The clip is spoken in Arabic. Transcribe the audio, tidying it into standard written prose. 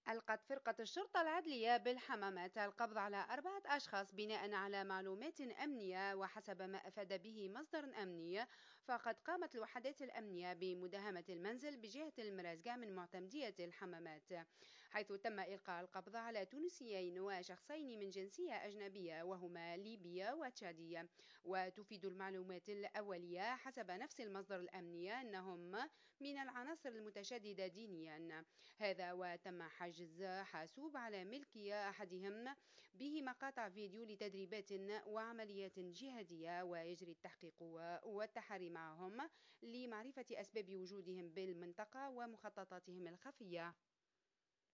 ألقت فرقة الشرطة العدلية بالحمامات القبض على 4 أشخاص بناء على معلومات أمنية، وحسب ما أفاد به مصدر أمني فقد قامت الوحدات الأمنية بمداهمة المنزل بجهة المرازقة من معتمدية الحمامات، حيث تم إلقاء القبض على تونسيين وشخصين من جنسية أجنبية وهما ليبية وتشادية. وتفيد المعلومات الأولية حسب نفس المصدر الأمني أنهم من العناصر المتشددة دينيا، هذا وتم حجز حاسوب على ملك أحدهم به مقاطع فيديو لتدريبات وعمليات جهادية، ويجري التحقيق والتحري معهم لمعرفة أسباب وجودهم بالمنطقة ومخططاتهم الخفية.